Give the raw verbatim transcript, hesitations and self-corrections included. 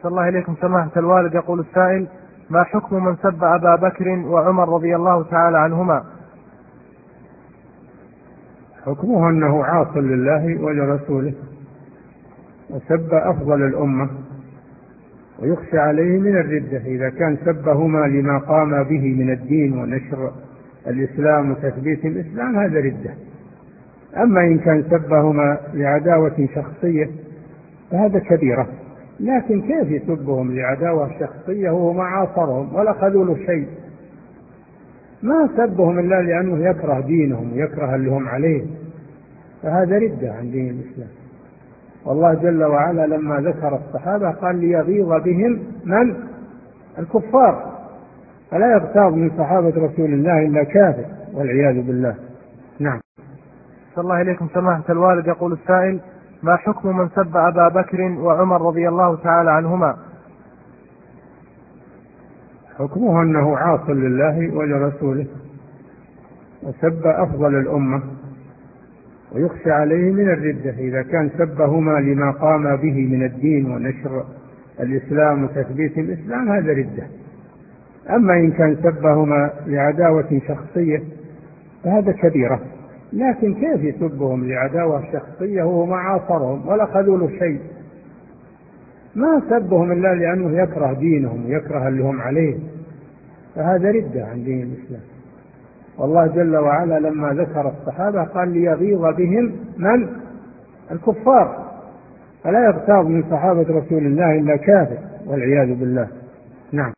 صلى الله إليكم سماحة الوالد. يقول السائل: ما حكم من سب أبا بكر وعمر رضي الله تعالى عنهما؟ حكمه أنه عاص لله ولرسوله، وسب أفضل الأمة، ويخشى عليه من الردة إذا كان سبهما لما قام به من الدين ونشر الإسلام وتثبيت الإسلام، هذا ردة. أما إن كان سبهما لعداوة شخصية فهذا كبيرة. لكن كيف يسبهم لعداوة شخصية وهو ما عاصرهم ولا خذوا له شيء؟ ما سبهم إلا لأنه يكره دينهم ويكره اللي هم عليه، فهذا ردة عن دين الإسلام. والله جل وعلا لما ذكر الصحابة قال: ليغيظ بهم من؟ الكفار. فلا يغتاظ من صحابة رسول الله إلا كافر والعياذ بالله. نعم. صلى الله إليكم سماحة الوالد. يقول السائل: ما حكم من سب أبا بكر وعمر رضي الله تعالى عنهما؟ حكمه أنه عاص لله ولرسوله، وسب أفضل الأمة، ويخشى عليه من الردة إذا كان سبهما لما قام به من الدين ونشر الإسلام وتثبيت الإسلام، هذا ردة. أما إن كان سبهما لعداوة شخصية فهذا كبيرة. لكن كيف يسبهم لعداوة شخصية وهو ما عاصرهم ولا خذوا له شيء؟ ما سبهم إلا لأنه يكره دينهم ويكره اللي هم عليه، فهذا ردة عن دين الإسلام. والله جل وعلا لما ذكر الصحابة قال: ليغيظ بهم من؟ الكفار. فلا يغتاظ من صحابة رسول الله إلا كافر والعياذ بالله. نعم.